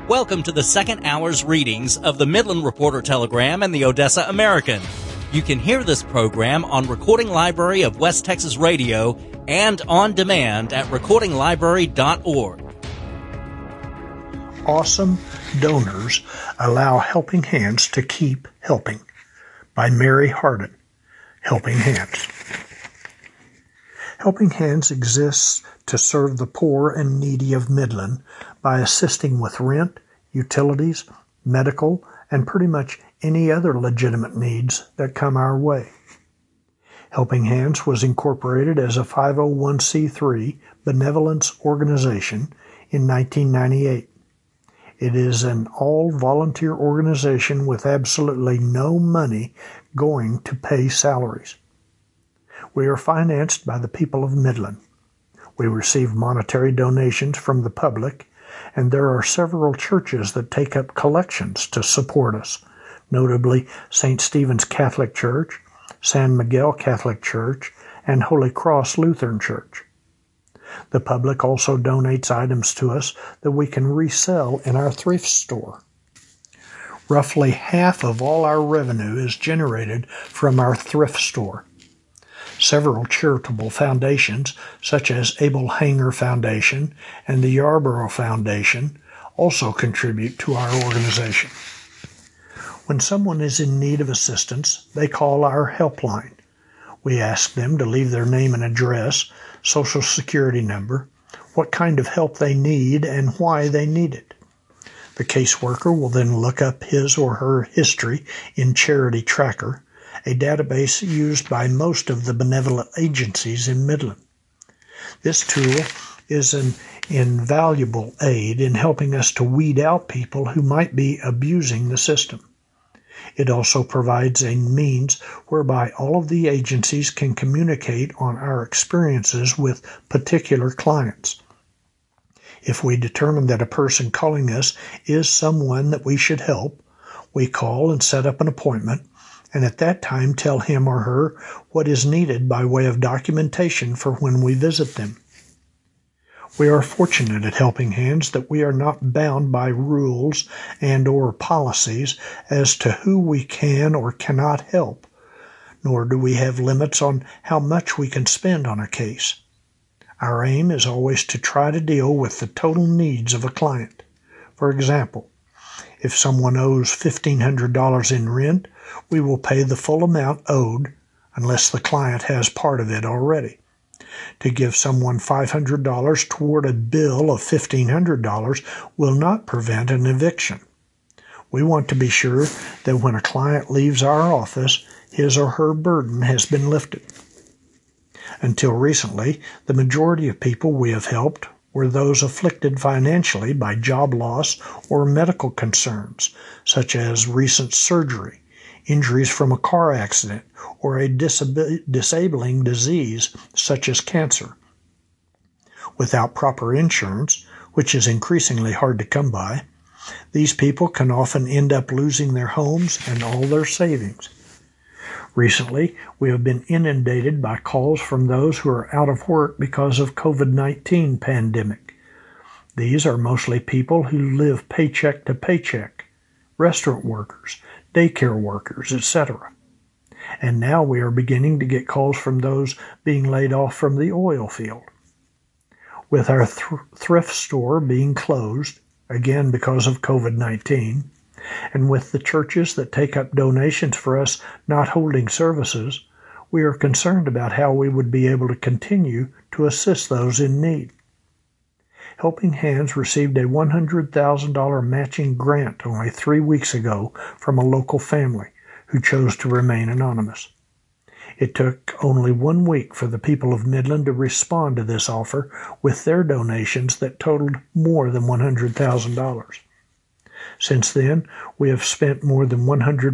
Welcome to the second hour's readings of the Midland Reporter Telegram and the Odessa American. You can hear this program on Recording Library of West Texas Radio and on demand at recordinglibrary.org. Awesome Donors Allow Helping Hands to Keep Helping by Mary Hardin. Helping Hands. Helping Hands exists to serve the poor and needy of Midland by assisting with rent, utilities, medical, and pretty much any other legitimate needs that come our way. Helping Hands was incorporated as a 501c3 benevolence organization in 1998. It is an all-volunteer organization with absolutely no money going to pay salaries. We are financed by the people of Midland. We receive monetary donations from the public, and there are several churches that take up collections to support us, notably St. Stephen's Catholic Church, San Miguel Catholic Church, and Holy Cross Lutheran Church. The public also donates items to us that we can resell in our thrift store. Roughly half of all our revenue is generated from our thrift store. Several charitable foundations, such as Abel Hanger Foundation and the Yarborough Foundation, also contribute to our organization. When someone is in need of assistance, they call our helpline. We ask them to leave their name and address, social security number, what kind of help they need, and why they need it. The caseworker will then look up his or her history in Charity Tracker, a database used by most of the benevolent agencies in Midland. This tool is an invaluable aid in helping us to weed out people who might be abusing the system. It also provides a means whereby all of the agencies can communicate on our experiences with particular clients. If we determine that a person calling us is someone that we should help, we call and set up an appointment, and at that time tell him or her what is needed by way of documentation for when we visit them. We are fortunate at Helping Hands that we are not bound by rules and or policies as to who we can or cannot help, nor do we have limits on how much we can spend on a case. Our aim is always to try to deal with the total needs of a client. For example, if someone owes $1,500 in rent, we will pay the full amount owed unless the client has part of it already. To give someone $500 toward a bill of $1,500 will not prevent an eviction. We want to be sure that when a client leaves our office, his or her burden has been lifted. Until recently, the majority of people we have helped were those afflicted financially by job loss or medical concerns, such as recent surgery, injuries from a car accident, or a disabling disease such as cancer. Without proper insurance, which is increasingly hard to come by, these people can often end up losing their homes and all their savings. Recently, we have been inundated by calls from those who are out of work because of COVID-19 pandemic. These are mostly people who live paycheck to paycheck, restaurant workers, daycare workers, etc. And now we are beginning to get calls from those being laid off from the oil field. With our thrift store being closed, again because of COVID-19, and with the churches that take up donations for us not holding services, we are concerned about how we would be able to continue to assist those in need. Helping Hands received a $100,000 matching grant only 3 weeks ago from a local family who chose to remain anonymous. It took only 1 week for the people of Midland to respond to this offer with their donations that totaled more than $100,000. Since then, we have spent more than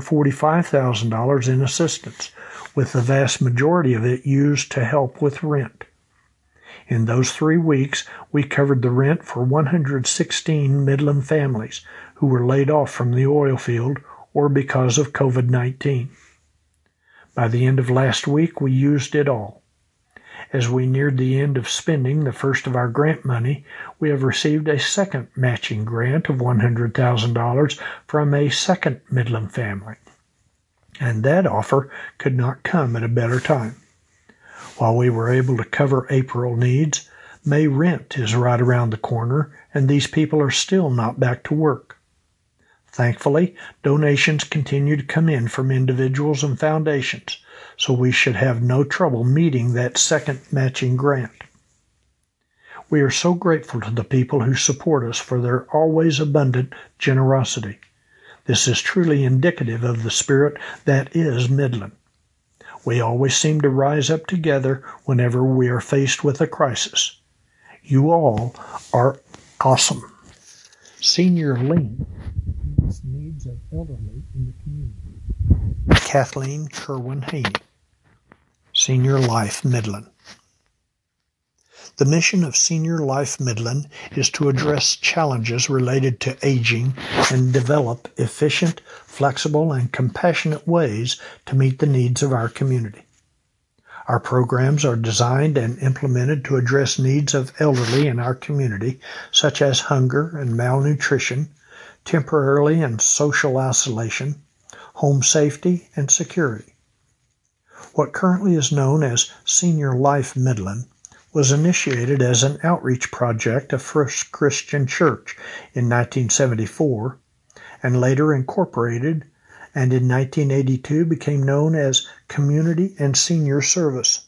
$145,000 in assistance, with the vast majority of it used to help with rent. In those 3 weeks, we covered the rent for 116 Midland families who were laid off from the oil field or because of COVID-19. By the end of last week, we used it all. As we neared the end of spending the first of our grant money, we have received a second matching grant of $100,000 from a second Midland family. And that offer could not come at a better time. While we were able to cover April needs, May rent is right around the corner, and these people are still not back to work. Thankfully, donations continue to come in from individuals and foundations, so we should have no trouble meeting that second matching grant. We are so grateful to the people who support us for their always abundant generosity. This is truly indicative of the spirit that is Midland. We always seem to rise up together whenever we are faced with a crisis. You all are awesome. Senior Link meets needs of elderly in the community. Kathleen Kerwin-Haney, Senior Life Midland. The mission of Senior Life Midland is to address challenges related to aging and develop efficient, flexible, and compassionate ways to meet the needs of our community. Our programs are designed and implemented to address needs of elderly in our community, such as hunger and malnutrition, temporarily and social isolation, home safety, and security. What currently is known as Senior Life Midland was initiated as an outreach project of First Christian Church in 1974 and later incorporated, and in 1982 became known as Community and Senior Service.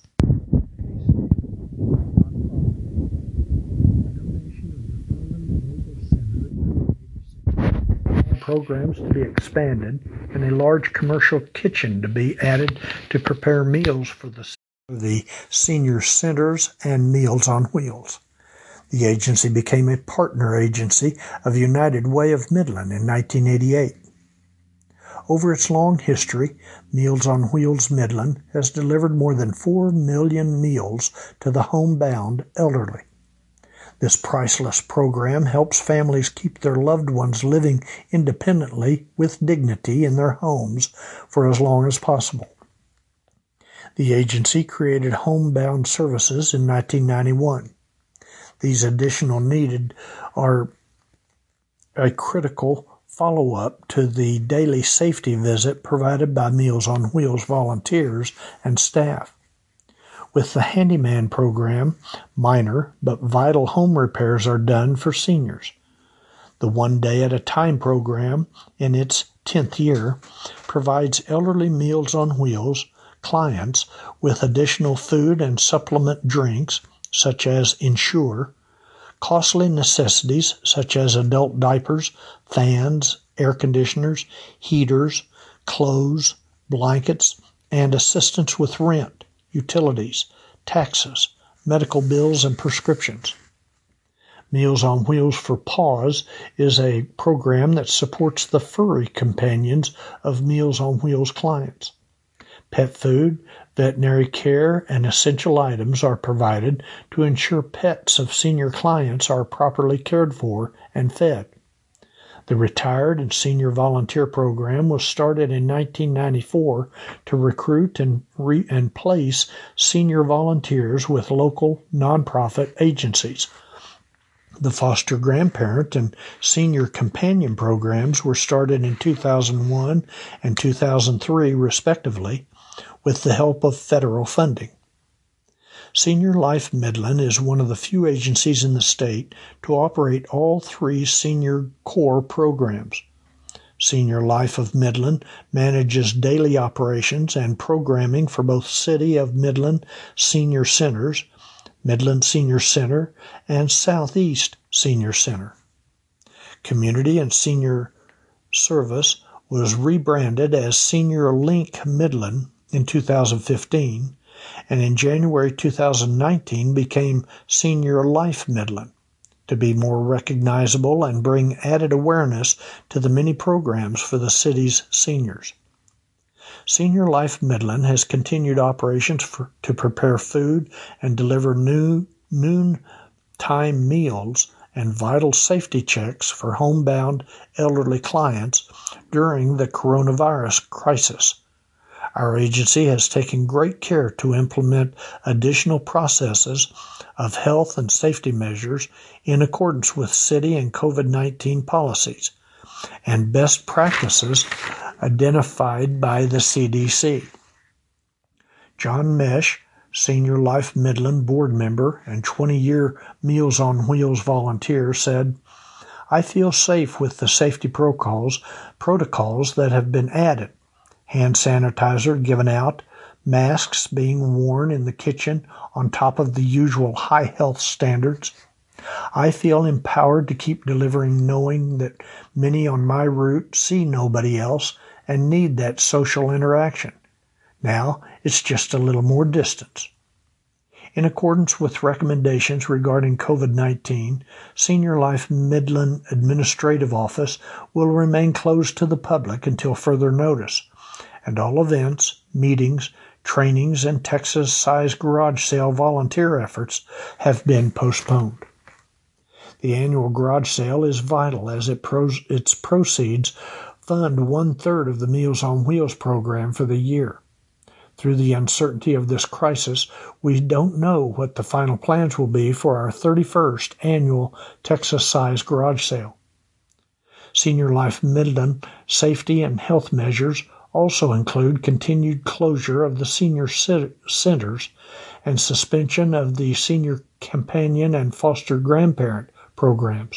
Programs to be expanded and a large commercial kitchen to be added to prepare meals for the senior centers and Meals on Wheels. The agency became a partner agency of United Way of Midland in 1988. Over its long history, Meals on Wheels Midland has delivered more than 4 million meals to the homebound elderly. This priceless program helps families keep their loved ones living independently with dignity in their homes for as long as possible. The agency created homebound services in 1991. These additional needed are a critical follow-up to the daily safety visit provided by Meals on Wheels volunteers and staff. With the Handyman program, minor but vital home repairs are done for seniors. The One Day at a Time program, in its 10th year, provides elderly Meals on Wheels clients with additional food and supplement drinks, such as Ensure, costly necessities such as adult diapers, fans, air conditioners, heaters, clothes, blankets, and assistance with rent, utilities, taxes, medical bills, and prescriptions. Meals on Wheels for Paws is a program that supports the furry companions of Meals on Wheels clients. Pet food, veterinary care, and essential items are provided to ensure pets of senior clients are properly cared for and fed. The Retired and Senior Volunteer Program was started in 1994 to recruit and place senior volunteers with local nonprofit agencies. The Foster Grandparent and Senior Companion programs were started in 2001 and 2003, respectively, with the help of federal funding. Senior Life Midland is one of the few agencies in the state to operate all 3 senior core programs. Senior Life of Midland manages daily operations and programming for both City of Midland Senior Centers, Midland Senior Center, and Southeast Senior Center. Community and Senior Service was rebranded as Senior Link Midland in 2015, and in January 2019 became Senior Life Midland to be more recognizable and bring added awareness to the many programs for the city's seniors. Senior Life Midland has continued operations to prepare food and deliver noon-time meals and vital safety checks for homebound elderly clients during the coronavirus crisis. Our agency has taken great care to implement additional processes of health and safety measures in accordance with city and COVID-19 policies and best practices identified by the CDC. John Mesh, Senior Life Midland board member and 20-year Meals on Wheels volunteer, said, "I feel safe with the safety protocols that have been added. Hand sanitizer given out, masks being worn in the kitchen on top of the usual high health standards. I feel empowered to keep delivering, knowing that many on my route see nobody else and need that social interaction. Now it's just a little more distance." In accordance with recommendations regarding COVID-19, Senior Life Midland Administrative Office will remain closed to the public until further notice, and all events, meetings, trainings, and Texas Size Garage Sale volunteer efforts have been postponed. The annual garage sale is vital as its proceeds fund 1/3 of the Meals on Wheels program for the year. Through the uncertainty of this crisis, we don't know what the final plans will be for our 31st annual Texas Size Garage Sale. Senior Life Midland safety and health measures also include continued closure of the senior centers and suspension of the senior companion and foster grandparent programs.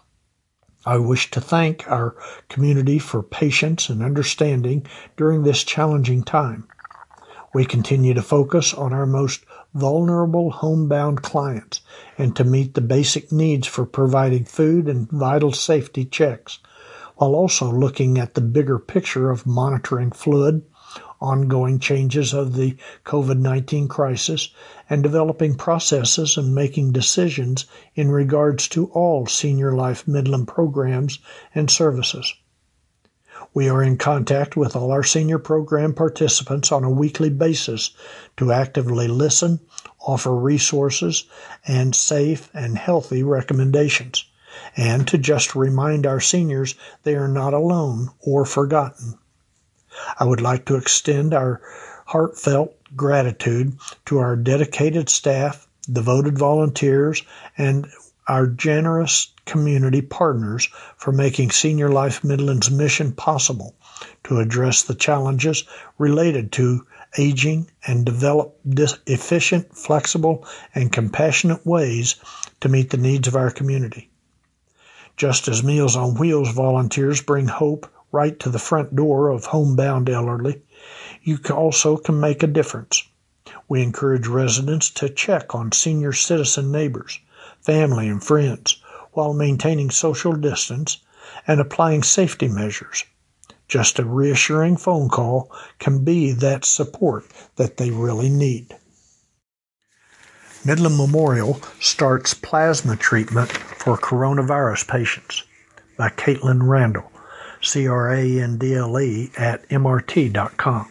I wish to thank our community for patience and understanding during this challenging time. We continue to focus on our most vulnerable homebound clients and to meet the basic needs for providing food and vital safety checks, while also looking at the bigger picture of monitoring fluid, ongoing changes of the COVID-19 crisis, and developing processes and making decisions in regards to all Senior Life Midland programs and services. We are in contact with all our senior program participants on a weekly basis to actively listen, offer resources, and safe and healthy recommendations, and to just remind our seniors they are not alone or forgotten. I would like to extend our heartfelt gratitude to our dedicated staff, devoted volunteers, and our generous community partners for making Senior Life Midland's mission possible to address the challenges related to aging and develop efficient, flexible, and compassionate ways to meet the needs of our community. Just as Meals on Wheels volunteers bring hope right to the front door of homebound elderly, you also can make a difference. We encourage residents to check on senior citizen neighbors, family, and friends while maintaining social distance and applying safety measures. Just a reassuring phone call can be that support that they really need. Midland Memorial starts plasma treatment for coronavirus patients by Caitlin Randall, CRANDLE at MRT.com.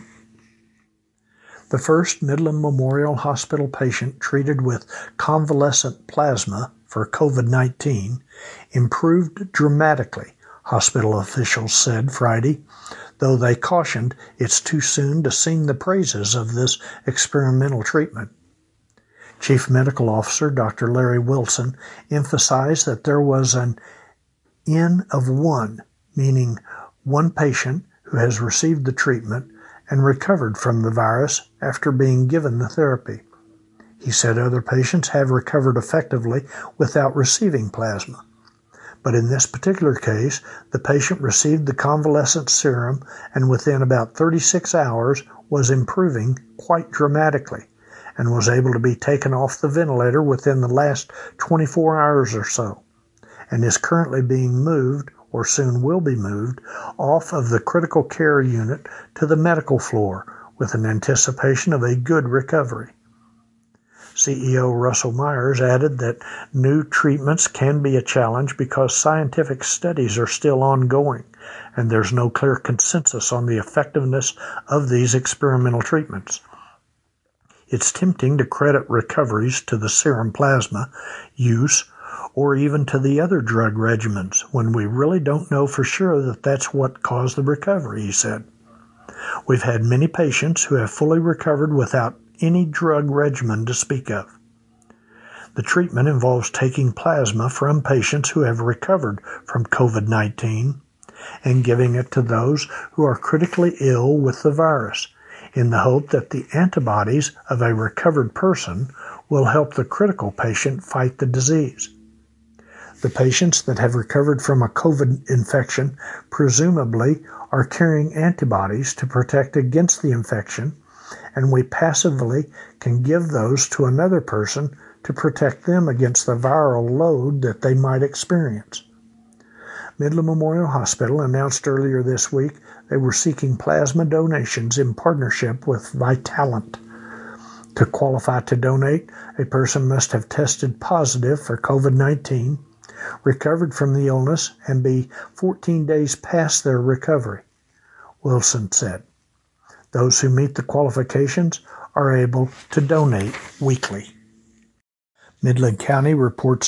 The first Midland Memorial Hospital patient treated with convalescent plasma for COVID-19 improved dramatically, hospital officials said Friday, though they cautioned it's too soon to sing the praises of this experimental treatment. Chief Medical Officer Dr. Larry Wilson emphasized that there was an N of 1, meaning one patient who has received the treatment and recovered from the virus after being given the therapy. He said other patients have recovered effectively without receiving plasma. But in this particular case, the patient received the convalescent serum and within about 36 hours was improving quite dramatically and was able to be taken off the ventilator within the last 24 hours or so, and is currently being moved, or soon will be moved, off of the critical care unit to the medical floor with an anticipation of a good recovery. CEO Russell Myers added that new treatments can be a challenge because scientific studies are still ongoing, and there's no clear consensus on the effectiveness of these experimental treatments. It's tempting to credit recoveries to the serum plasma use or even to the other drug regimens when we really don't know for sure that that's what caused the recovery, he said. We've had many patients who have fully recovered without any drug regimen to speak of. The treatment involves taking plasma from patients who have recovered from COVID-19 and giving it to those who are critically ill with the virus, in the hope that the antibodies of a recovered person will help the critical patient fight the disease. The patients that have recovered from a COVID infection presumably are carrying antibodies to protect against the infection, and we passively can give those to another person to protect them against the viral load that they might experience. Midland Memorial Hospital announced earlier this week they were seeking plasma donations in partnership with Vitalant. To qualify to donate, a person must have tested positive for COVID-19, recovered from the illness, and be 14 days past their recovery, Wilson said. Those who meet the qualifications are able to donate weekly. Midland County reports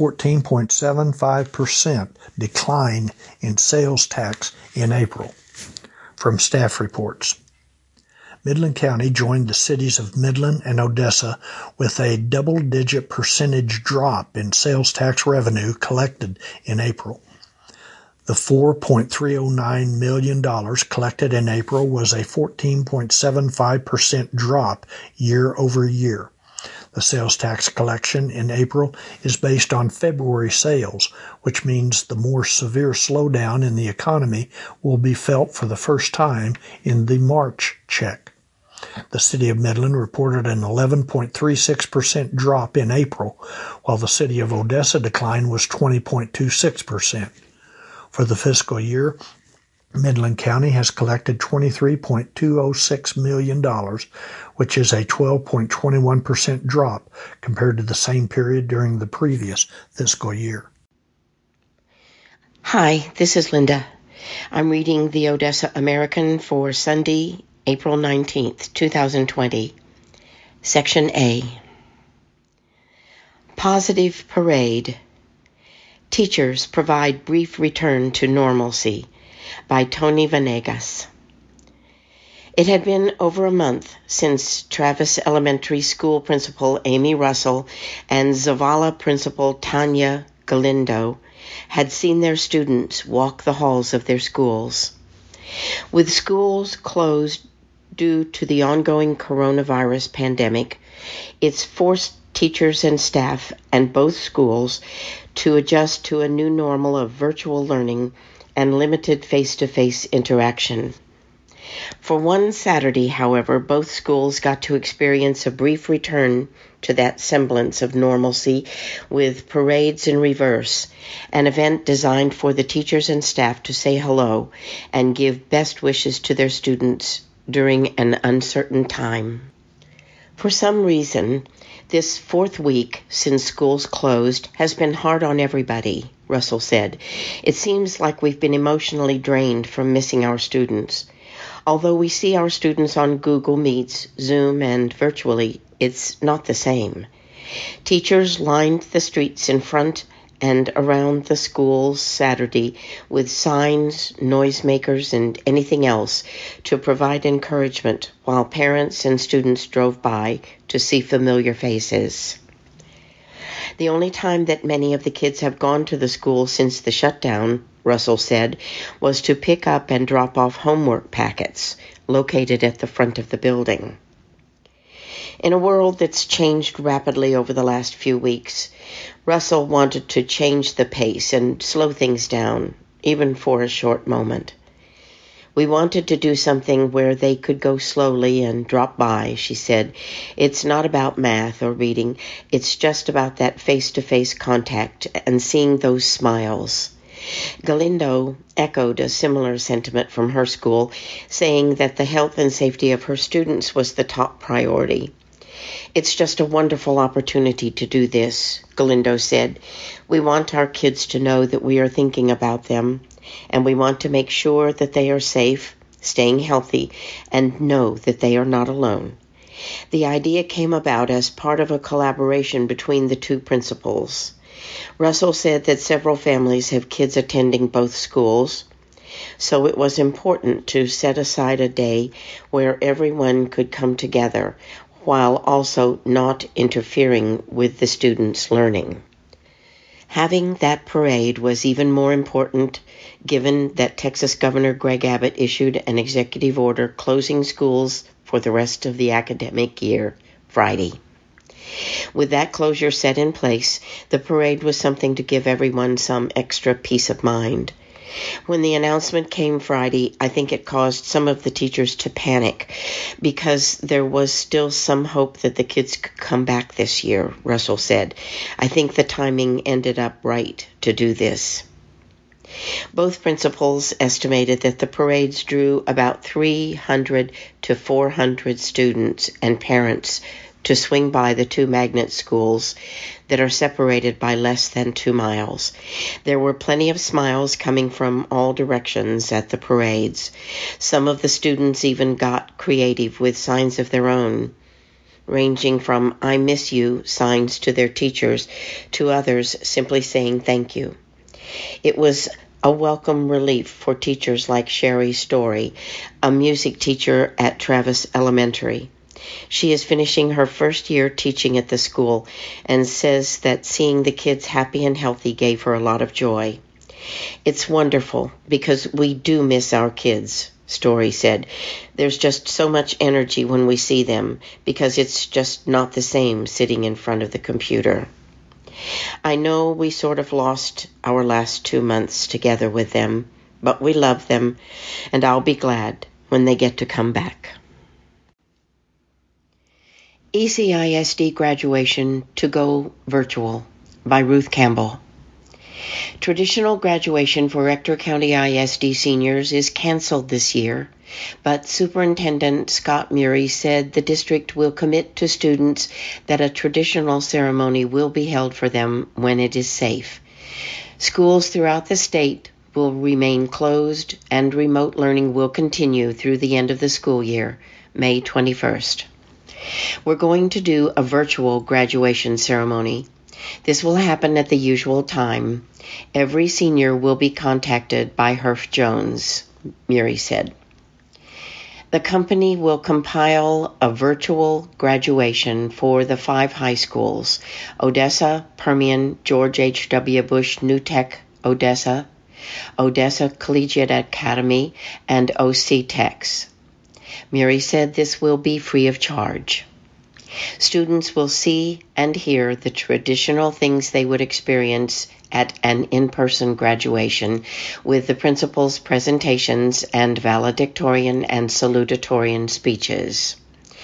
14.75% decline in sales tax in April. From staff reports, Midland County joined the cities of Midland and Odessa with a double-digit percentage drop in sales tax revenue collected in April. The $4.309 million collected in April was a 14.75% drop year over year. The sales tax collection in April is based on February sales, which means the more severe slowdown in the economy will be felt for the first time in the March check. The city of Midland reported an 11.36% drop in April, while the city of Odessa decline was 20.26%. For the fiscal year, Midland County has collected $23.206 million, which is a 12.21% drop compared to the same period during the previous fiscal year. Hi, this is Linda. I'm reading the Odessa American for Sunday, April 19th, 2020. Section A. Positive Parade. Teachers Provide Brief Return to Normalcy by Tony Venegas. It had been over a month since Travis Elementary School Principal Amy Russell and Zavala Principal Tanya Galindo had seen their students walk the halls of their schools. With schools closed due to the ongoing coronavirus pandemic, it's forced teachers and staff and both schools to adjust to a new normal of virtual learning and limited face-to-face interaction. For one Saturday, however, both schools got to experience a brief return to that semblance of normalcy with parades in reverse, an event designed for the teachers and staff to say hello and give best wishes to their students during an uncertain time. For some reason, this fourth week since schools closed has been hard on everybody, Russell said. It seems like we've been emotionally drained from missing our students. Although we see our students on Google Meets, Zoom, and virtually, it's not the same. Teachers lined the streets in front and around the schools Saturday with signs, noisemakers, and anything else to provide encouragement while parents and students drove by to see familiar faces. The only time that many of the kids have gone to the school since the shutdown, Russell said, was to pick up and drop off homework packets located at the front of the building. In a world that's changed rapidly over the last few weeks, Russell wanted to change the pace and slow things down, even for a short moment. We wanted to do something where they could go slowly and drop by, she said. It's not about math or reading. It's just about that face-to-face contact and seeing those smiles. Galindo echoed a similar sentiment from her school, saying that the health and safety of her students was the top priority. It's just a wonderful opportunity to do this, Galindo said. We want our kids to know that we are thinking about them, and we want to make sure that they are safe, staying healthy, and know that they are not alone. The idea came about as part of a collaboration between the two principals. Russell said that several families have kids attending both schools. So it was important to set aside a day where everyone could come together while also not interfering with the students' learning. Having that parade was even more important given that Texas Governor Greg Abbott issued an executive order closing schools for the rest of the academic year Friday. With that closure set in place, the parade was something to give everyone some extra peace of mind. When the announcement came Friday, I think it caused some of the teachers to panic because there was still some hope that the kids could come back this year, Russell said. I think the timing ended up right to do this. Both principals estimated that the parades drew about 300 to 400 students and parents to swing by the two magnet schools that are separated by less than 2 miles. There were plenty of smiles coming from all directions at the parades. Some of the students even got creative with signs of their own, ranging from "I miss you" signs to their teachers, to others simply saying thank you. It was a welcome relief for teachers like Sherry Story, a music teacher at Travis Elementary. She is finishing her first year teaching at the school and says that seeing the kids happy and healthy gave her a lot of joy. It's wonderful because we do miss our kids, Story said. There's just so much energy when we see them because it's just not the same sitting in front of the computer. I know we sort of lost our last 2 months together with them, but we love them, and I'll be glad when they get to come back. ECISD Graduation to Go Virtual by Ruth Campbell. Traditional graduation for Ector County ISD seniors is canceled this year, but Superintendent Scott Murray said the district will commit to students that a traditional ceremony will be held for them when it is safe. Schools throughout the state will remain closed and remote learning will continue through the end of the school year, May 21st. We're going to do a virtual graduation ceremony. This will happen at the usual time. Every senior will be contacted by Herff Jones, Murray said. The company will compile a virtual graduation for the 5 high schools: Odessa, Permian, George H.W. Bush, New Tech, Odessa, Odessa Collegiate Academy, and OC Techs. Murray said this will be free of charge. Students will see and hear the traditional things they would experience at an in-person graduation, with the principal's presentations and valedictorian and salutatorian speeches.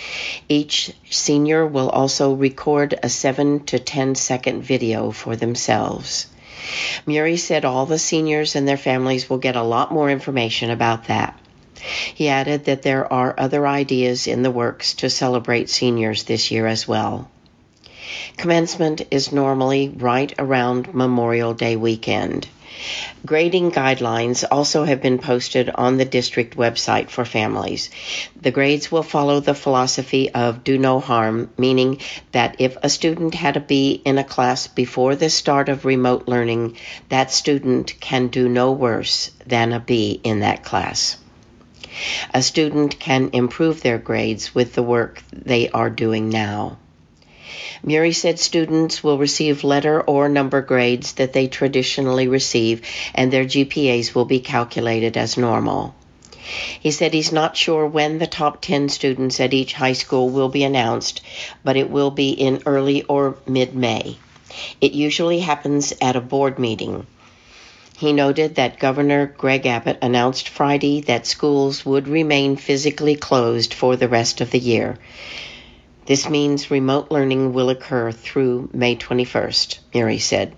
Each senior will also record a 7 to 10 second video for themselves. Murray said all the seniors and their families will get a lot more information about that. He added that there are other ideas in the works to celebrate seniors this year as well. Commencement is normally right around Memorial Day weekend. Grading guidelines also have been posted on the district website for families. The grades will follow the philosophy of do no harm, meaning that if a student had a B in a class before the start of remote learning, that student can do no worse than a B in that class. A student can improve their grades with the work they are doing now. Murray said students will receive letter or number grades that they traditionally receive, and their GPAs will be calculated as normal. He said he's not sure when the top 10 students at each high school will be announced, but it will be in early or mid-May. It usually happens at a board meeting. He noted that Governor Greg Abbott announced Friday that schools would remain physically closed for the rest of the year. This means remote learning will occur through May 21st, Murray said.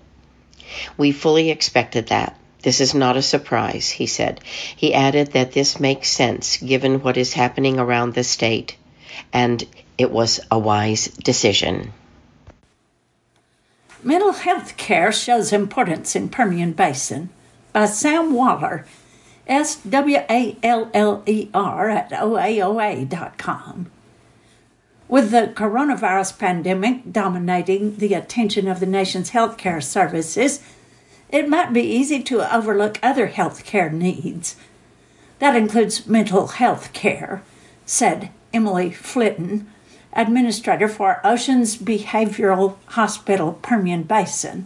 We fully expected that. This is not a surprise, he said. He added that this makes sense given what is happening around the state, and it was a wise decision. Mental Health Care Shows Importance in Permian Basin by Sam Waller, SWALLER at OAOA.com. With the coronavirus pandemic dominating the attention of the nation's healthcare services, it might be easy to overlook other health care needs. That includes mental health care, said Emily Flitton, administrator for Oceans Behavioral Hospital, Permian Basin.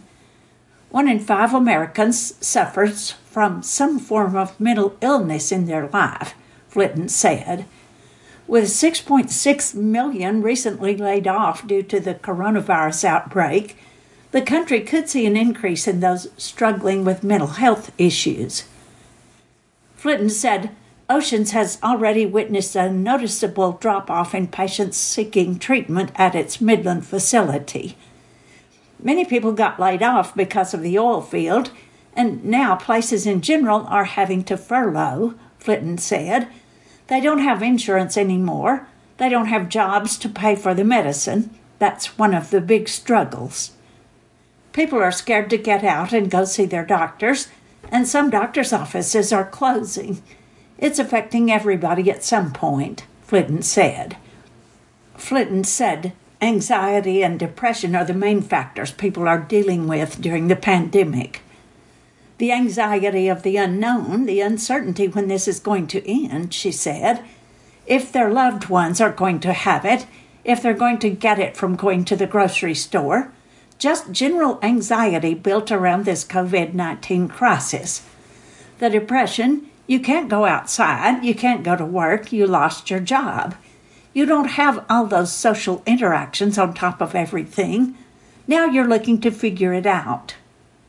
1 in 5 Americans suffers from some form of mental illness in their life, Flitton said. With 6.6 million recently laid off due to the coronavirus outbreak, the country could see an increase in those struggling with mental health issues. Flitton said Oceans has already witnessed a noticeable drop-off in patients seeking treatment at its Midland facility. Many people got laid off because of the oil field, and now places in general are having to furlough, Flitton said. They don't have insurance anymore. They don't have jobs to pay for the medicine. That's one of the big struggles. People are scared to get out and go see their doctors, and some doctors' offices are closing. It's affecting everybody at some point, Flitton said. Flitton said anxiety and depression are the main factors people are dealing with during the pandemic. The anxiety of the unknown, the uncertainty when this is going to end, she said. If their loved ones are going to have it, if they're going to get it from going to the grocery store, just general anxiety built around this COVID-19 crisis. The depression, you can't go outside, you can't go to work, you lost your job. You don't have all those social interactions on top of everything. Now you're looking to figure it out.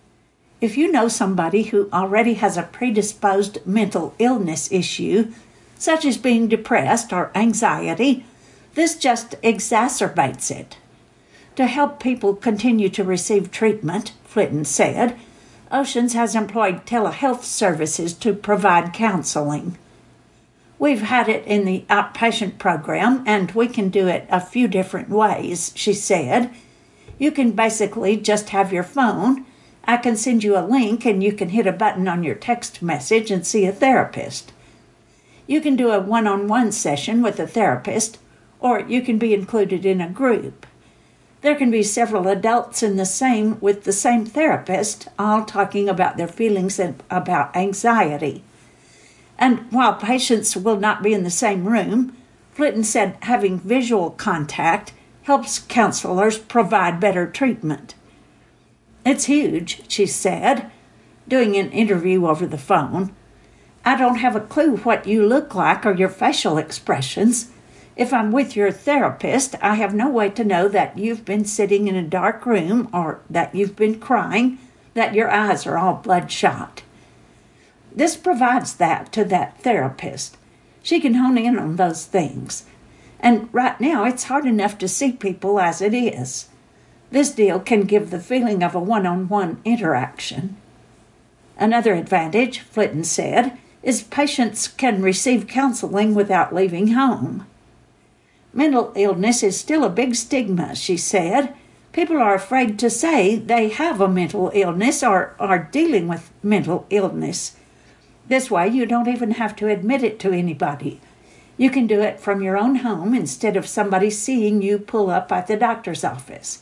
If you know somebody who already has a predisposed mental illness issue, such as being depressed or anxiety, this just exacerbates it. To help people continue to receive treatment, Flitton said, Oceans has employed telehealth services to provide counseling. We've had it in the outpatient program, and we can do it a few different ways, she said. You can basically just have your phone. I can send you a link, and you can hit a button on your text message and see a therapist. You can do a one-on-one session with a therapist, or you can be included in a group. There can be several adults with the same therapist, all talking about their feelings and about anxiety. And while patients will not be in the same room, Flitton said having visual contact helps counselors provide better treatment. It's huge, she said, doing an interview over the phone. I don't have a clue what you look like or your facial expressions. If I'm with your therapist, I have no way to know that you've been sitting in a dark room or that you've been crying, that your eyes are all bloodshot. This provides that to that therapist. She can hone in on those things. And right now, it's hard enough to see people as it is. This deal can give the feeling of a one-on-one interaction. Another advantage, Flitton said, is patients can receive counseling without leaving home. Mental illness is still a big stigma, she said. People are afraid to say they have a mental illness or are dealing with mental illness. This way, you don't even have to admit it to anybody. You can do it from your own home instead of somebody seeing you pull up at the doctor's office.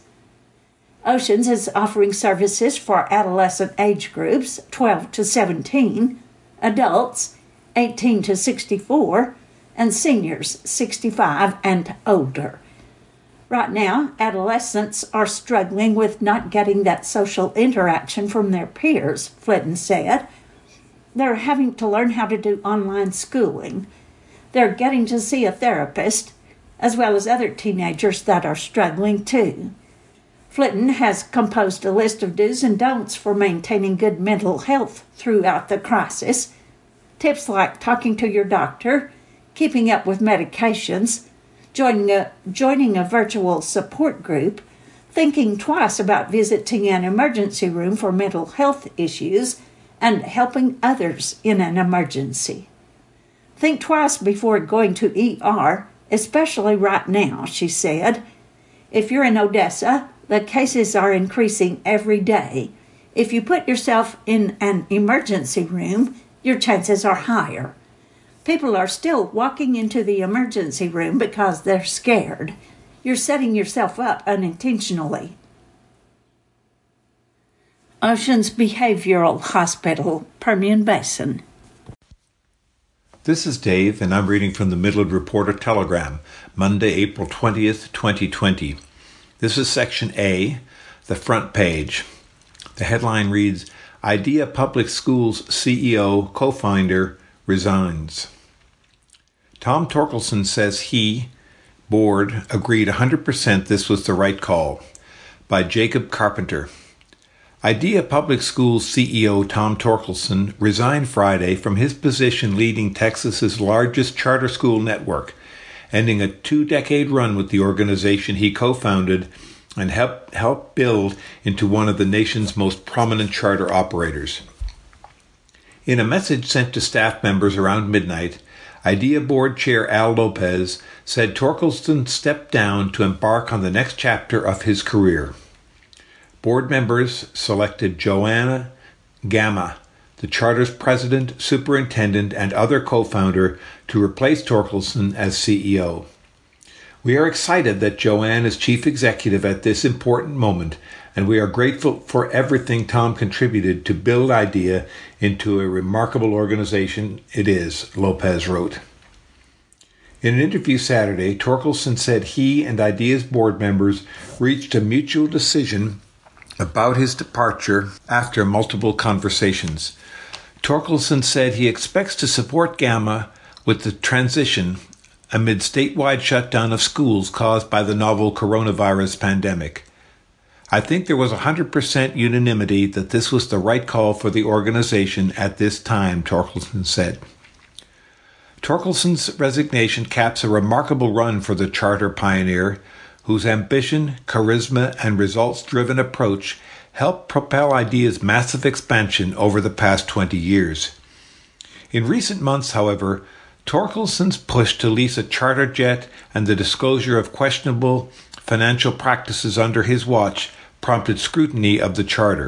Oceans is offering services for adolescent age groups 12 to 17, adults 18 to 64, and seniors 65 and older. Right now, adolescents are struggling with not getting that social interaction from their peers, Flitton said. They're having to learn how to do online schooling. They're getting to see a therapist, as well as other teenagers that are struggling too. Flitton has composed a list of do's and don'ts for maintaining good mental health throughout the crisis. Tips like talking to your doctor, keeping up with medications, joining a virtual support group, thinking twice about visiting an emergency room for mental health issues, and helping others in an emergency. Think twice before going to ER, especially right now, she said. If you're in Odessa, the cases are increasing every day. If you put yourself in an emergency room, your chances are higher. People are still walking into the emergency room because they're scared. You're setting yourself up unintentionally. Oceans Behavioral Hospital, Permian Basin. This is Dave, and I'm reading from the Midland Reporter Telegram, Monday, April 20th, 2020. This is Section A, the front page. The headline reads, Idea Public Schools CEO, co-founder, resigns. Tom Torkelson says he, board, agreed 100% this was the right call. By Jacob Carpenter. Idea Public Schools CEO Tom Torkelson resigned Friday from his position leading Texas's largest charter school network, ending a 2-decade run with the organization he co-founded and helped build into one of the nation's most prominent charter operators. In a message sent to staff members around midnight, Idea Board Chair Al Lopez said Torkelson stepped down to embark on the next chapter of his career. Board members selected Joanna Gamma, the charter's president, superintendent, and other co-founder, to replace Torkelson as CEO. We are excited that Joanne is chief executive at this important moment, and we are grateful for everything Tom contributed to build Idea into a remarkable organization it is, Lopez wrote. In an interview Saturday, Torkelson said he and Idea's board members reached a mutual decision about his departure after multiple conversations. Torkelson said he expects to support Gamma with the transition amid statewide shutdown of schools caused by the novel coronavirus pandemic. I think there was 100% unanimity that this was the right call for the organization at this time, Torkelson said. Torkelson's resignation caps a remarkable run for the charter pioneer, whose ambition, charisma, and results-driven approach helped propel Idea's massive expansion over the past 20 years. In recent months, however, Torkelson's push to lease a charter jet and the disclosure of questionable financial practices under his watch prompted scrutiny of the charter.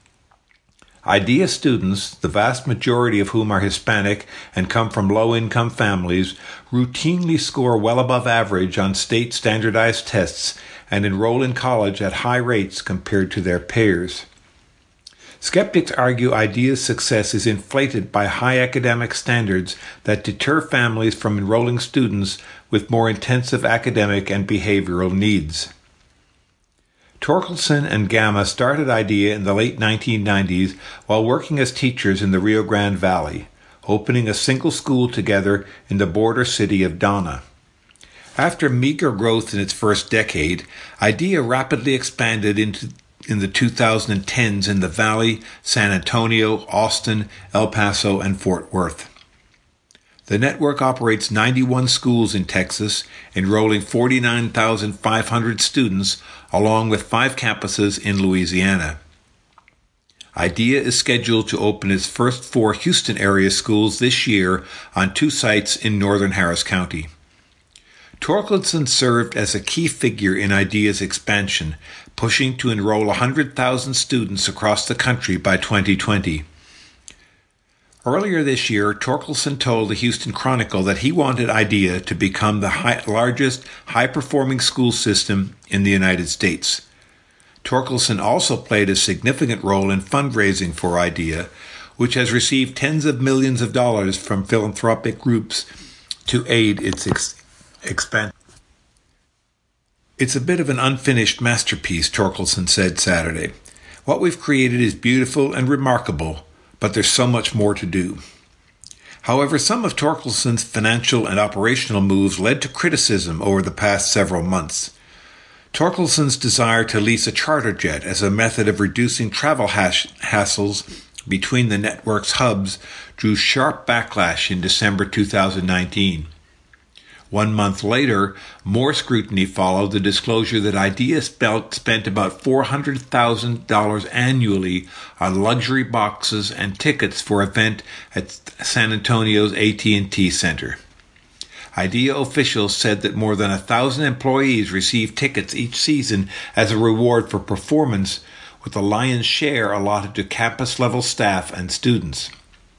Idea students, the vast majority of whom are Hispanic and come from low-income families, routinely score well above average on state standardized tests and enroll in college at high rates compared to their peers. Skeptics argue Idea's success is inflated by high academic standards that deter families from enrolling students with more intensive academic and behavioral needs. Torkelson and Gamma started Idea in the late 1990s while working as teachers in the Rio Grande Valley, opening a single school together in the border city of Donna. After meager growth in its first decade, Idea rapidly expanded in the 2010s in the Valley, San Antonio, Austin, El Paso, and Fort Worth. The network operates 91 schools in Texas, enrolling 49,500 students, along with 5 campuses in Louisiana. Idea is scheduled to open its first 4 Houston area schools this year on 2 sites in northern Harris County. Torkelson served as a key figure in Idea's expansion, pushing to enroll 100,000 students across the country by 2020. Earlier this year, Torkelson told the Houston Chronicle that he wanted Idea to become the largest high-performing school system in the United States. Torkelson also played a significant role in fundraising for Idea, which has received tens of millions of dollars from philanthropic groups to aid its expansion. It's a bit of an unfinished masterpiece, Torkelson said Saturday. What we've created is beautiful and remarkable, but there's so much more to do. However, some of Torkelson's financial and operational moves led to criticism over the past several months. Torkelson's desire to lease a charter jet as a method of reducing travel hassles between the network's hubs drew sharp backlash in December 2019. 1 month later, more scrutiny followed the disclosure that Idea spent about $400,000 annually on luxury boxes and tickets for an event at San Antonio's AT&T Center. Idea officials said that more than 1,000 employees received tickets each season as a reward for performance, with the lion's share allotted to campus-level staff and students.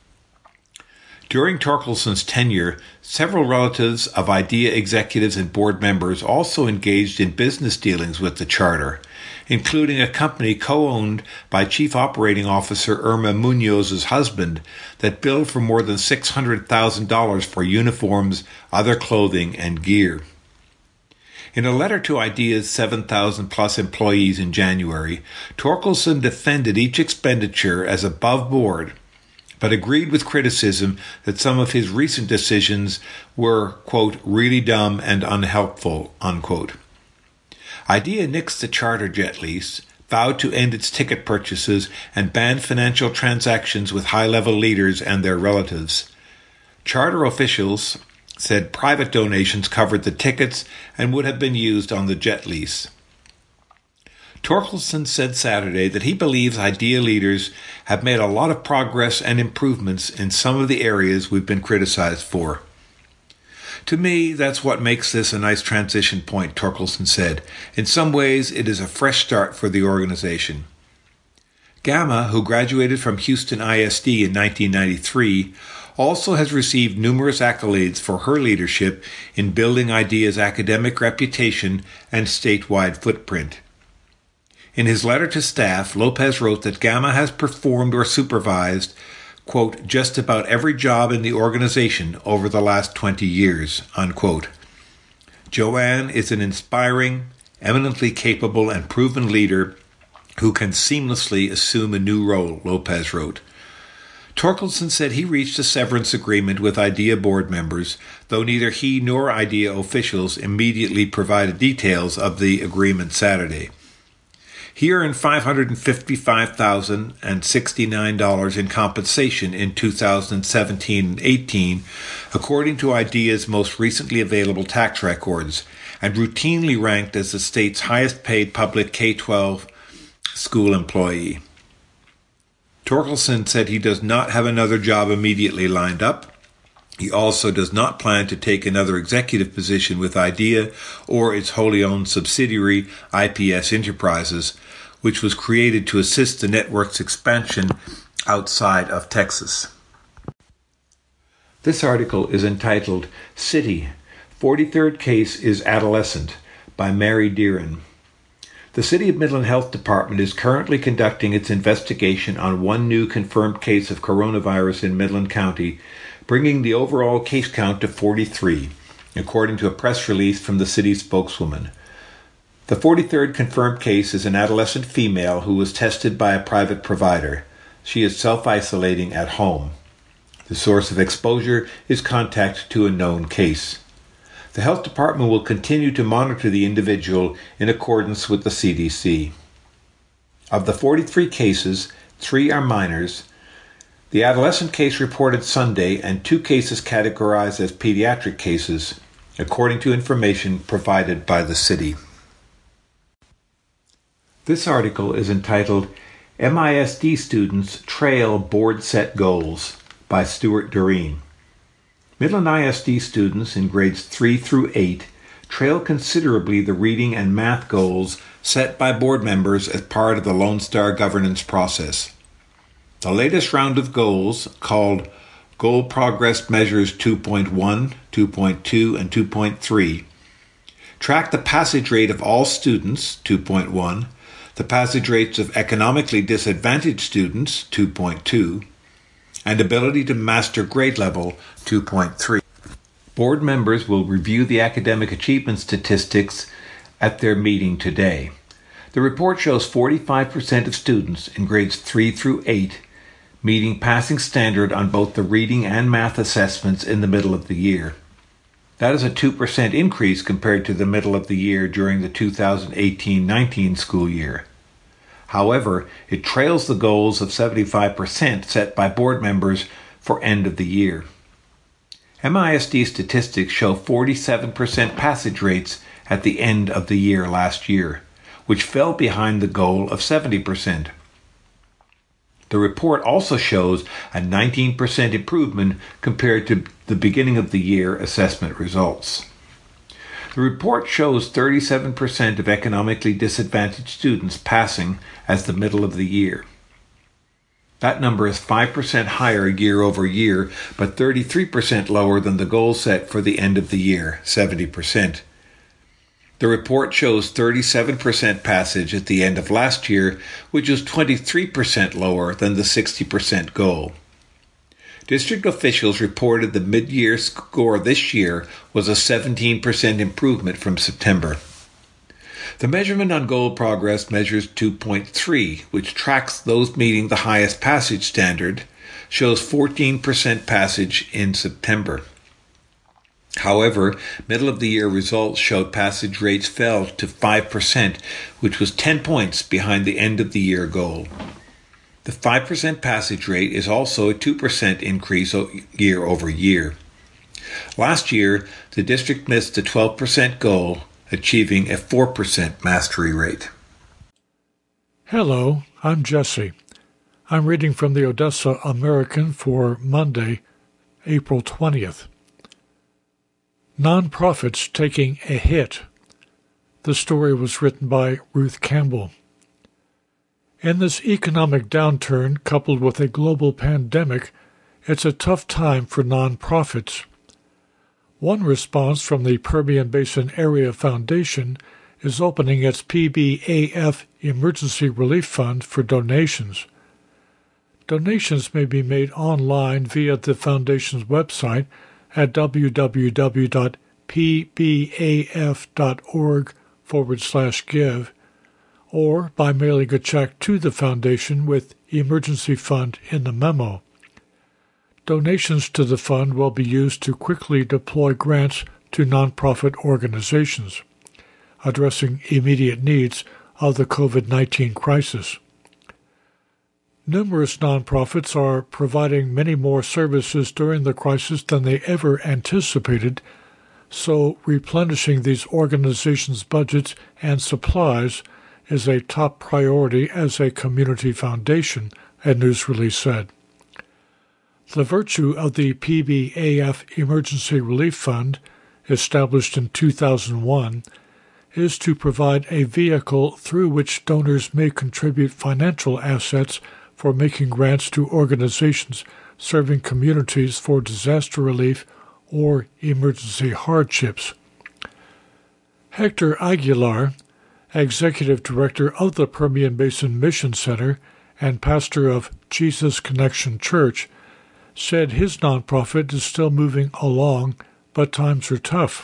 During Torkelson's tenure, several relatives of Idea executives and board members also engaged in business dealings with the charter, including a company co-owned by Chief Operating Officer Irma Munoz's husband that billed for more than $600,000 for uniforms, other clothing, and gear. In a letter to IDEA's 7,000-plus employees in January, Torkelson defended each expenditure as above board, but agreed with criticism that some of his recent decisions were, quote, really dumb and unhelpful, unquote. IDEA nixed the charter jet lease, vowed to end its ticket purchases, and banned financial transactions with high-level leaders and their relatives. Charter officials said private donations covered the tickets and would have been used on the jet lease. Torkelson said Saturday that he believes IDEA leaders have made a lot of progress and improvements in some of the areas we've been criticized for. To me, that's what makes this a nice transition point, Torkelson said. In some ways, it is a fresh start for the organization. Gamma, who graduated from Houston ISD in 1993, also has received numerous accolades for her leadership in building IDEA's academic reputation and statewide footprint. In his letter to staff, Lopez wrote that Gamma has performed or supervised, quote, just about every job in the organization over the last 20 years, unquote. Joanne is an inspiring, eminently capable, and proven leader who can seamlessly assume a new role, Lopez wrote. Torkelson said he reached a severance agreement with IDEA board members, though neither he nor IDEA officials immediately provided details of the agreement Saturday. He earned $555,069 in compensation in 2017 and 18, according to IDEA's most recently available tax records, and routinely ranked as the state's highest-paid public K-12 school employee. Torkelson said he does not have another job immediately lined up. He also does not plan to take another executive position with IDEA or its wholly owned subsidiary, IPS Enterprises, which was created to assist the network's expansion outside of Texas. This article is entitled City, 43rd Case is Adolescent by Mary Deeren. The City of Midland Health Department is currently conducting its investigation on one new confirmed case of coronavirus in Midland County, bringing the overall case count to 43, according to a press release from the city's spokeswoman. The 43rd confirmed case is an adolescent female who was tested by a private provider. She is self-isolating at home. The source of exposure is contact to a known case. The health department will continue to monitor the individual in accordance with the CDC. Of the 43 cases, 3 are minors. The adolescent case reported Sunday and 2 cases categorized as pediatric cases, according to information provided by the city. This article is entitled MISD Students Trail Board Set Goals by Stuart Doreen. Midland ISD students in grades 3 through 8 trail considerably the reading and math goals set by board members as part of the Lone Star governance process. The latest round of goals, called Goal Progress Measures 2.1, 2.2, and 2.3, track the passage rate of all students, 2.1, the passage rates of economically disadvantaged students, 2.2, and ability to master grade level, 2.3. Board members will review the academic achievement statistics at their meeting today. The report shows 45% of students in grades 3 through 8 meeting passing standard on both the reading and math assessments in the middle of the year. That is a 2% increase compared to the middle of the year during the 2018-19 school year. However, it trails the goals of 75% set by board members for end of the year. MISD statistics show 47% passage rates at the end of the year last year, which fell behind the goal of 70%. The report also shows a 19% improvement compared to the beginning of the year assessment results. The report shows 37% of economically disadvantaged students passing as the middle of the year. That number is 5% higher year over year, but 33% lower than the goal set for the end of the year, 70%. The report shows 37% passage at the end of last year, which is 23% lower than the 60% goal. District officials reported the mid-year score this year was a 17% improvement from September. The measurement on goal progress measures 2.3, which tracks those meeting the highest passage standard, shows 14% passage in September. However, middle-of-the-year results showed passage rates fell to 5%, which was 10 points behind the end-of-the-year goal. The 5% passage rate is also a 2% increase year over year. Last year, the district missed the 12% goal, achieving a 4% mastery rate. Hello, I'm Jesse. I'm reading from the Odessa American for Monday, April 20th. Nonprofits taking a hit. The story was written by Ruth Campbell. In this economic downturn, coupled with a global pandemic, it's a tough time for nonprofits. One response from the Permian Basin Area Foundation is opening its PBAF Emergency Relief Fund for donations. Donations may be made online via the Foundation's website at www.pbaf.org/give or by mailing a check to the Foundation with Emergency Fund in the memo. Donations to the fund will be used to quickly deploy grants to nonprofit organizations, addressing immediate needs of the COVID-19 crisis. Numerous nonprofits are providing many more services during the crisis than they ever anticipated, so replenishing these organizations' budgets and supplies is a top priority as a community foundation, a news release said. The virtue of the PBAF Emergency Relief Fund, established in 2001, is to provide a vehicle through which donors may contribute financial assets for making grants to organizations serving communities for disaster relief or emergency hardships. Hector Aguilar, Executive Director of the Permian Basin Mission Center and pastor of Jesus Connection Church, said his nonprofit is still moving along, but times are tough.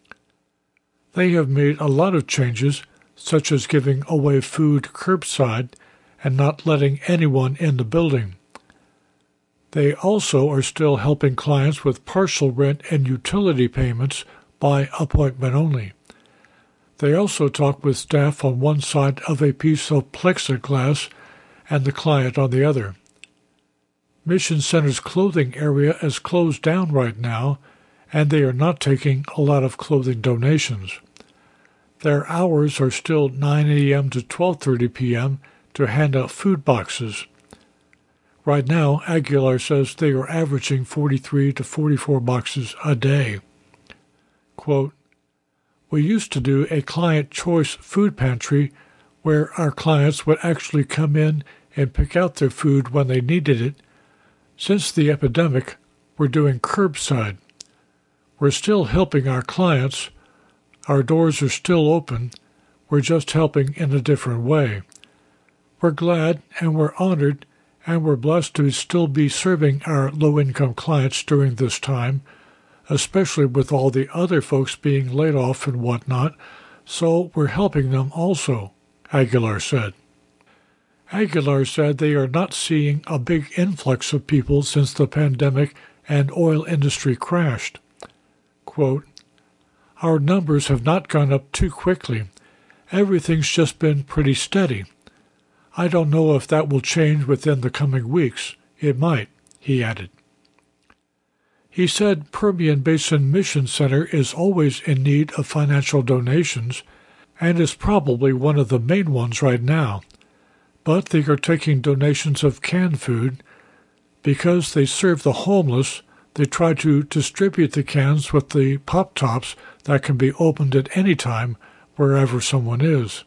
They have made a lot of changes, such as giving away food curbside and not letting anyone in the building. They also are still helping clients with partial rent and utility payments by appointment only. They also talk with staff on one side of a piece of plexiglass and the client on the other. Mission Center's clothing area is closed down right now, and they are not taking a lot of clothing donations. Their hours are still 9 a.m. to 12:30 p.m. to hand out food boxes. Right now, Aguilar says they are averaging 43 to 44 boxes a day. Quote, "We used to do a client choice food pantry where our clients would actually come in and pick out their food when they needed it. Since the epidemic, we're doing curbside. We're still helping our clients. Our doors are still open. We're just helping in a different way. We're glad and we're honored and we're blessed to still be serving our low-income clients during this time, especially with all the other folks being laid off and whatnot, so we're helping them also," Aguilar said. Aguilar said they are not seeing a big influx of people since the pandemic and oil industry crashed. Quote, "Our numbers have not gone up too quickly. Everything's just been pretty steady. I don't know if that will change within the coming weeks. It might," he added. He said Permian Basin Mission Center is always in need of financial donations and is probably one of the main ones right now. But they are taking donations of canned food. Because they serve the homeless, they try to distribute the cans with the pop tops that can be opened at any time wherever someone is.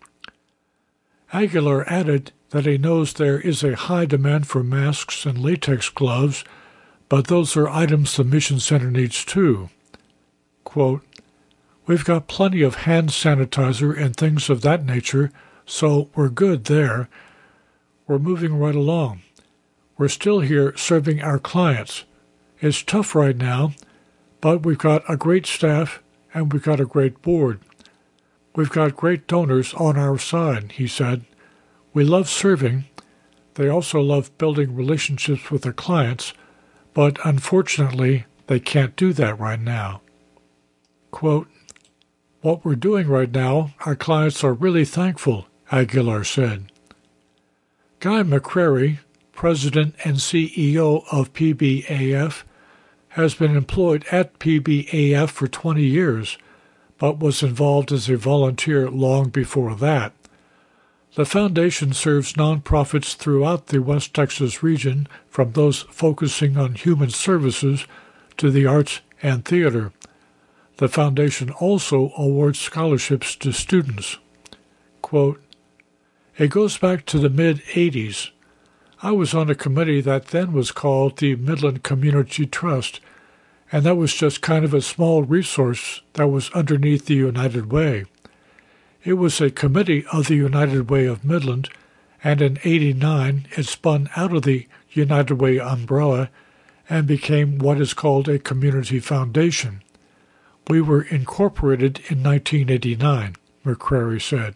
Aguilar added that he knows there is a high demand for masks and latex gloves, but those are items the Mission Center needs too. Quote, We've got plenty of hand sanitizer and things of that nature, so we're good there. We're moving right along. We're still here serving our clients. It's tough right now, but we've got a great staff and we've got a great board. We've got great donors on our side, he said. We love serving. They also love building relationships with their clients, but unfortunately, they can't do that right now. Quote, "What we're doing right now, our clients are really thankful," Aguilar said. Guy McCrary, president and CEO of PBAF, has been employed at PBAF for 20 years, but was involved as a volunteer long before that. The foundation serves nonprofits throughout the West Texas region, from those focusing on human services to the arts and theater. The foundation also awards scholarships to students. Quote, "It goes back to the mid-'80s. I was on a committee that then was called the Midland Community Trust, and that was just kind of a small resource that was underneath the United Way. It was a committee of the United Way of Midland, and in '89 it spun out of the United Way umbrella and became what is called a community foundation. We were incorporated in 1989, McCrary said.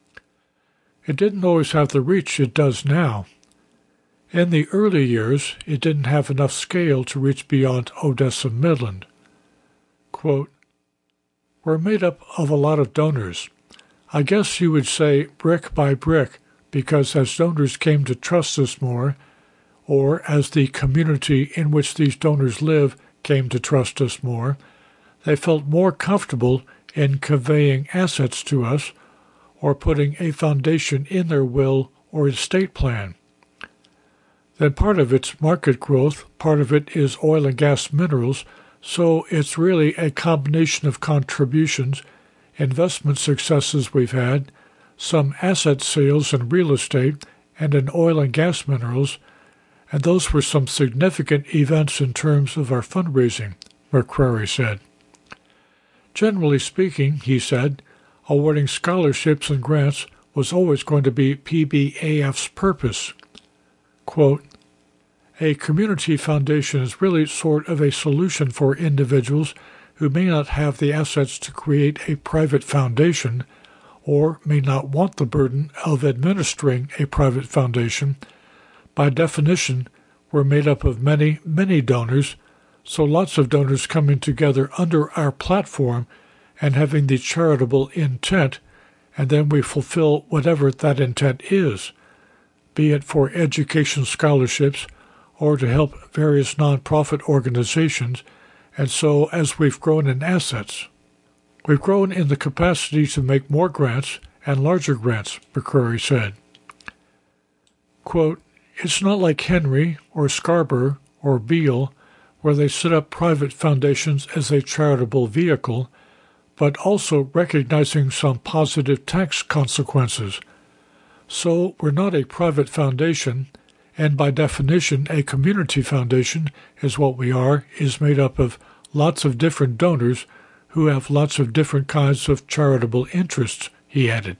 It didn't always have the reach it does now. In the early years, it didn't have enough scale to reach beyond Odessa Midland. Quote, "We're made up of a lot of donors. I guess you would say brick by brick, because as donors came to trust us more, or as the community in which these donors live came to trust us more, they felt more comfortable in conveying assets to us or putting a foundation in their will or estate plan. Then part of it's market growth, part of it is oil and gas minerals, so it's really a combination of contributions, investment successes we've had, some asset sales in real estate and in oil and gas minerals, and those were some significant events in terms of our fundraising," McCrary said. Generally speaking, he said, awarding scholarships and grants was always going to be PBAF's purpose. Quote, "A community foundation is really sort of a solution for individuals who may not have the assets to create a private foundation or may not want the burden of administering a private foundation. By definition, we're made up of many, many donors, so lots of donors coming together under our platform and having the charitable intent, and then we fulfill whatever that intent is, be it for education scholarships or to help various nonprofit organizations, and so as we've grown in assets. We've grown in the capacity to make more grants and larger grants," McCrary said. Quote, "It's not like Henry or Scarborough or Beale, where they set up private foundations as a charitable vehicle, but also recognizing some positive tax consequences. So we're not a private foundation, and by definition a community foundation is what we are, is made up of lots of different donors who have lots of different kinds of charitable interests," he added.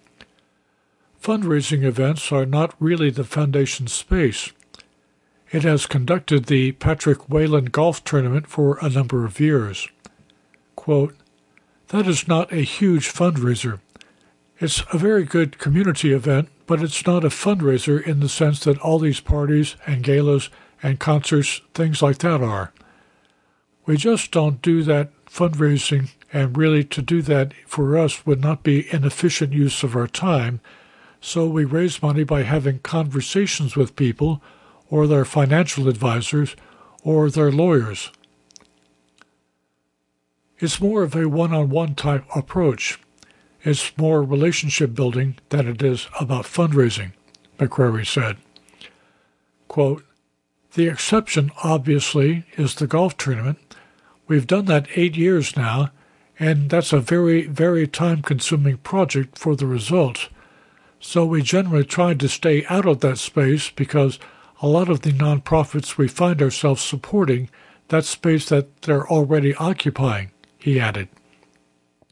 Fundraising events are not really the foundation's space. It has conducted the Patrick Whalen Golf Tournament for a number of years. Quote, "That is not a huge fundraiser. It's a very good community event, but it's not a fundraiser in the sense that all these parties and galas and concerts, things like that are. We just don't do that fundraising, and really to do that for us would not be an efficient use of our time, so we raise money by having conversations with people or their financial advisors or their lawyers. It's more of a one-on-one type approach. It's more relationship building than it is about fundraising," McCrary said. Quote, "The exception, obviously, is the golf tournament. We've done that 8 years now, and that's a very, very time-consuming project for the results. So we generally try to stay out of that space because a lot of the nonprofits we find ourselves supporting, that's space that they're already occupying," he added.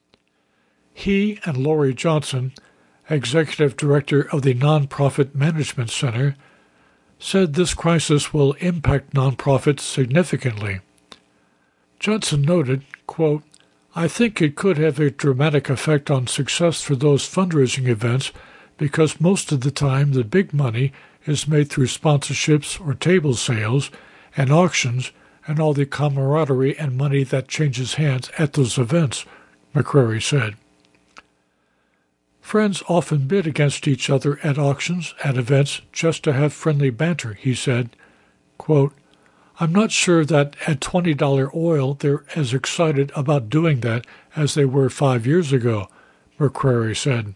He and Lori Johnson, executive director of the Nonprofit Management Center, said this crisis will impact nonprofits significantly. Johnson noted, quote, "I think it could have a dramatic effect on success for those fundraising events because most of the time the big money is made through sponsorships or table sales and auctions and all the camaraderie and money that changes hands at those events," McCrary said. "Friends often bid against each other at auctions, at events, just to have friendly banter," he said. Quote, "I'm not sure that at $20 oil they're as excited about doing that as they were 5 years ago," McCrary said.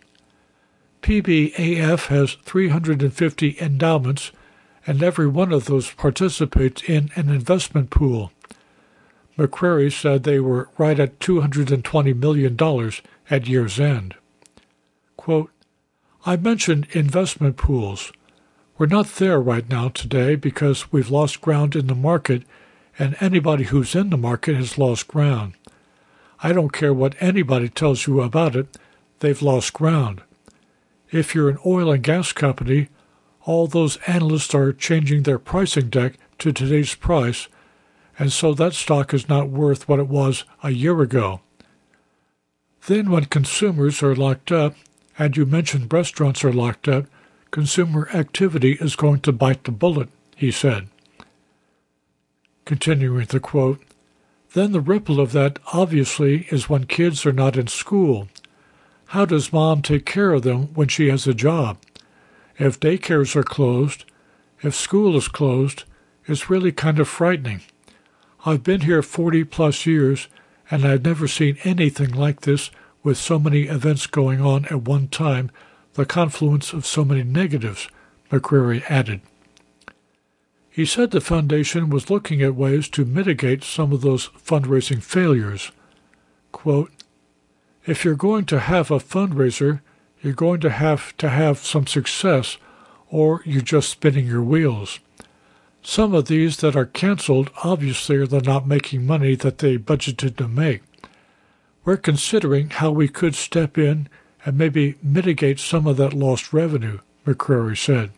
PBAF has 350 endowments, and every one of those participates in an investment pool. McCrary said they were right at $220 million at year's end. Quote, "I mentioned investment pools. We're not there right now today because we've lost ground in the market, and anybody who's in the market has lost ground. I don't care what anybody tells you about it, they've lost ground. If you're an oil and gas company, all those analysts are changing their pricing deck to today's price, and so that stock is not worth what it was a year ago. Then when consumers are locked up, and you mentioned restaurants are locked up, consumer activity is going to bite the bullet," he said. Continuing the quote, "Then the ripple of that obviously is when kids are not in school. How does mom take care of them when she has a job? If daycares are closed, if school is closed, it's really kind of frightening. I've been here 40-plus years, and I've never seen anything like this with so many events going on at one time, the confluence of so many negatives," McCrary added. He said the foundation was looking at ways to mitigate some of those fundraising failures. Quote, "If you're going to have a fundraiser, you're going to have some success, or you're just spinning your wheels. Some of these that are canceled obviously they're not making money that they budgeted to make. We're considering how we could step in and maybe mitigate some of that lost revenue," McCrary said.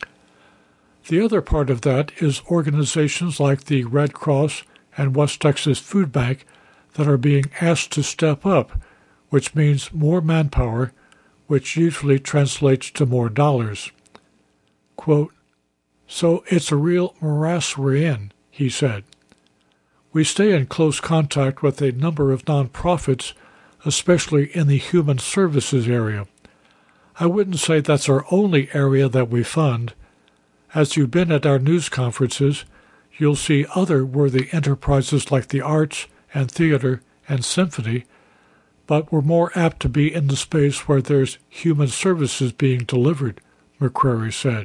The other part of that is organizations like the Red Cross and West Texas Food Bank that are being asked to step up, which means more manpower, which usually translates to more dollars. Quote, "So it's a real morass we're in," he said. "We stay in close contact with a number of nonprofits, especially in the human services area. I wouldn't say that's our only area that we fund. As you've been at our news conferences, you'll see other worthy enterprises like the arts and theater and symphony, but we're more apt to be in the space where there's human services being delivered," McCrary said.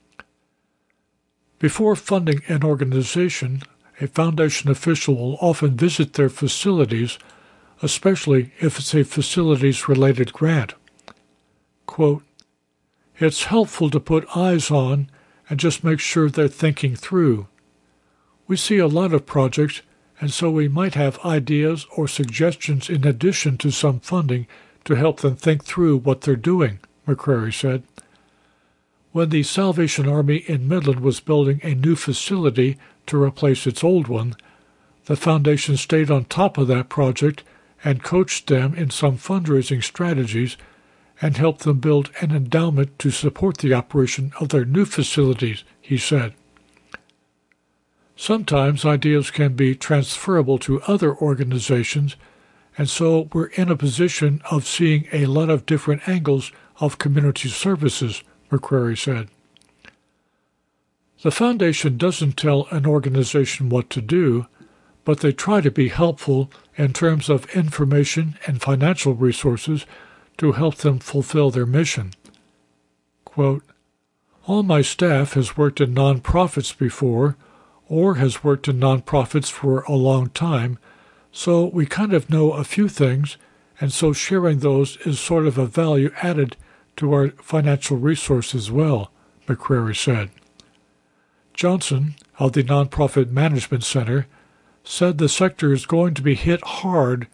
Before funding an organization, a foundation official will often visit their facilities, especially if it's a facilities-related grant. Quote, "It's helpful to put eyes on and just make sure they're thinking through. We see a lot of projects, and so we might have ideas or suggestions in addition to some funding to help them think through what they're doing," McCrary said. When the Salvation Army in Midland was building a new facility to replace its old one, the foundation stayed on top of that project and coached them in some fundraising strategies and helped them build an endowment to support the operation of their new facilities, he said. Sometimes ideas can be transferable to other organizations, and so we're in a position of seeing a lot of different angles of community services, McCrary said. The foundation doesn't tell an organization what to do, but they try to be helpful in terms of information and financial resources to help them fulfill their mission. Quote, "All my staff has worked in nonprofits before, or has worked in nonprofits for a long time, so we kind of know a few things, and so sharing those is sort of a value added to our financial resource as well," McCrary said. Johnson, of the Nonprofit Management Center, said the sector is going to be hit hard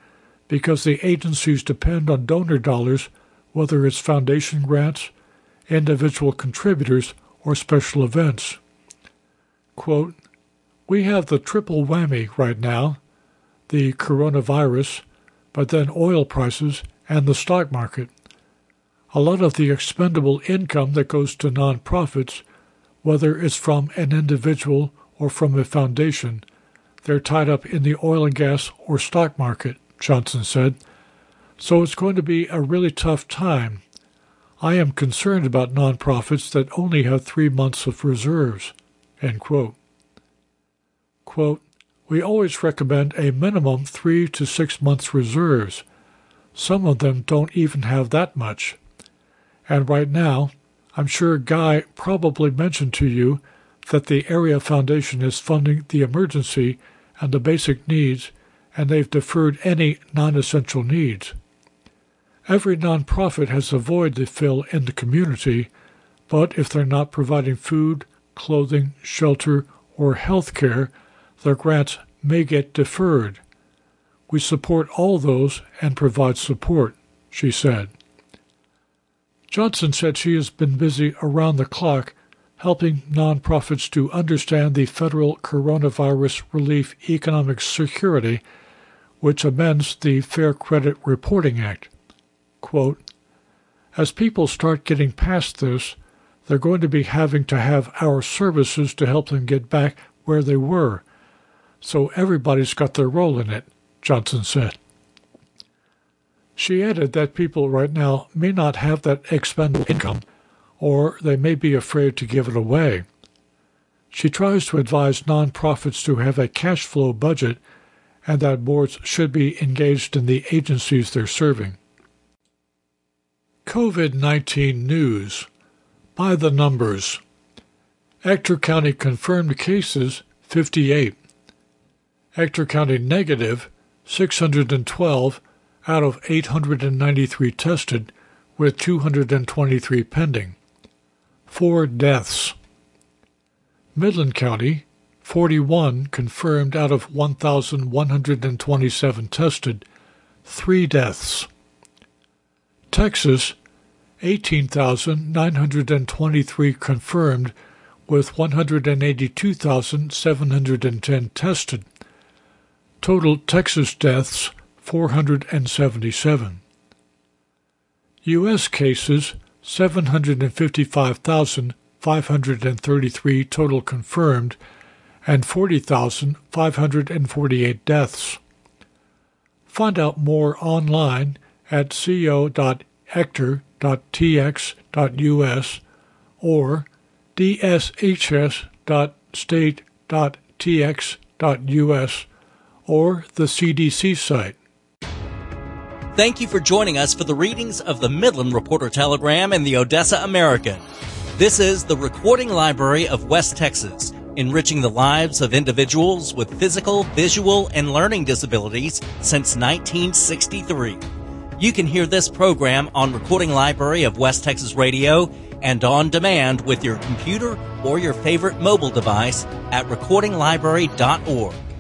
because the agencies depend on donor dollars, whether it's foundation grants, individual contributors, or special events. Quote, "We have the triple whammy right now, the coronavirus, but then oil prices and the stock market. A lot of the expendable income that goes to nonprofits, whether it's from an individual or from a foundation, they're tied up in the oil and gas or stock market," Johnson said. "So it's going to be a really tough time. I am concerned about nonprofits that only have 3 months of reserves." End quote. Quote, "We always recommend a minimum 3 to 6 months reserves. Some of them don't even have that much. And right now, I'm sure Guy probably mentioned to you that the Area Foundation is funding the emergency and the basic needs, and they've deferred any non-essential needs. Every nonprofit has a void to fill in the community, but if they're not providing food, clothing, shelter, or health care, their grants may get deferred. We support all those and provide support," she said. Johnson said she has been busy around the clock helping nonprofits to understand the federal Coronavirus Relief Economic Security, which amends the Fair Credit Reporting Act. Quote, "As people start getting past this, they're going to be having to have our services to help them get back where they were. So everybody's got their role in it," Johnson said. She added that people right now may not have that expendable income, or they may be afraid to give it away. She tries to advise nonprofits to have a cash flow budget and that boards should be engaged in the agencies they're serving. COVID-19 news. By the numbers. Ector County confirmed cases, 58. Ector County negative, 612 out of 893 tested, with 223 pending. 4 deaths. Midland County, 41 confirmed out of 1,127 tested, 3 deaths. Texas, 18,923 confirmed, with 182,710 tested. Total Texas deaths, 477. U.S. cases, 755,533 total confirmed, and 40,548 deaths. Find out more online at co.ector.tx.us or dshs.state.tx.us or the CDC site. Thank you for joining us for the readings of the Midland Reporter-Telegram and the Odessa American. This is the Recording Library of West Texas, enriching the lives of individuals with physical, visual, and learning disabilities since 1963. You can hear this program on Recording Library of West Texas Radio and on demand with your computer or your favorite mobile device at recordinglibrary.org.